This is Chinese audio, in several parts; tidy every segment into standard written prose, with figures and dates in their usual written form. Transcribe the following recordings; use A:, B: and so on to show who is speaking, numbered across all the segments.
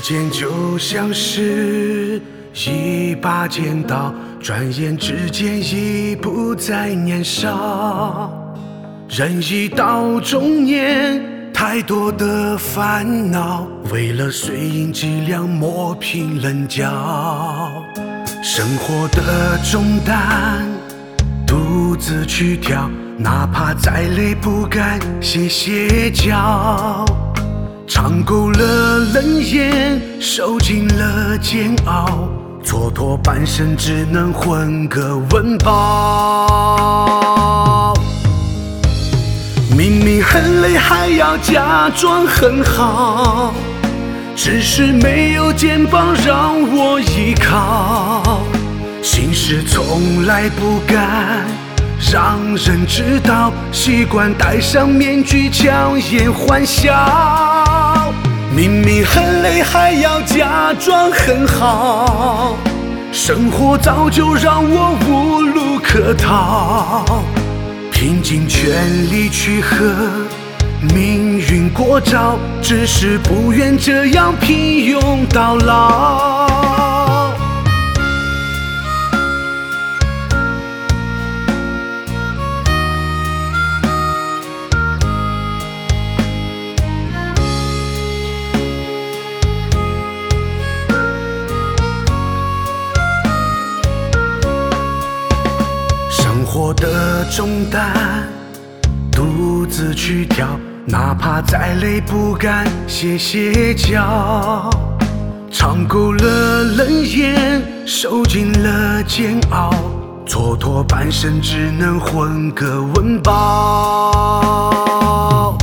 A: 间就像是一把剪刀，转眼之间已不再年少。人已到中年，太多的烦恼，为了碎银几两磨平棱角。生活的重担独自去挑，哪怕再累不敢歇歇脚。尝够了冷眼，受尽了煎熬，蹉跎半生只能混个温饱。明明很累还要假装很好，只是没有肩膀让我依靠。心事从来不敢让人知道，习惯戴上面具强颜欢笑。明明很累还要假装很好，生活早就让我无路可逃。拼尽全力去和命运过招，只是不愿这样平庸到老。生活的重担独自去挑，哪怕再累不敢歇歇脚。尝够了冷眼，受尽了煎熬，蹉跎半生只能混个温饱。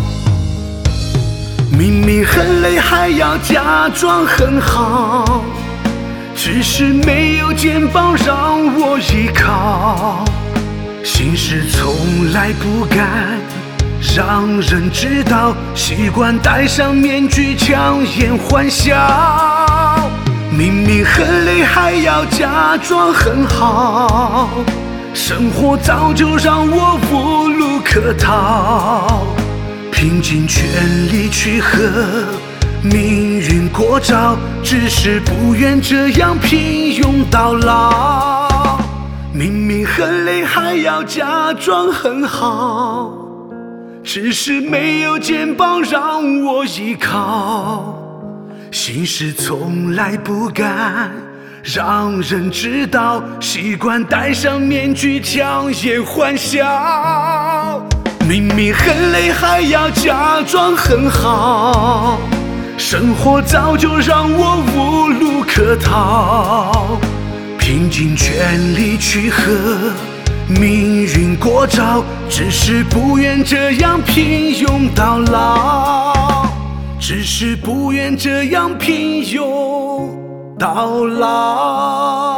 A: 明明很累还要假装很好，只是没有肩膀让我依靠。心事从来不敢让人知道，习惯戴上面具强颜欢笑。明明很累还要假装很好，生活早就让我无路可逃。拼尽全力去和命运过招，只是不愿这样平庸到老。明明很累还要假装很好，只是没有肩膀让我依靠。心事从来不敢让人知道，习惯戴上面具强颜欢笑。明明很累还要假装很好，生活早就让我无路可逃。拼尽全力去和命运过招，只是不愿这样平庸到老，只是不愿这样平庸到老。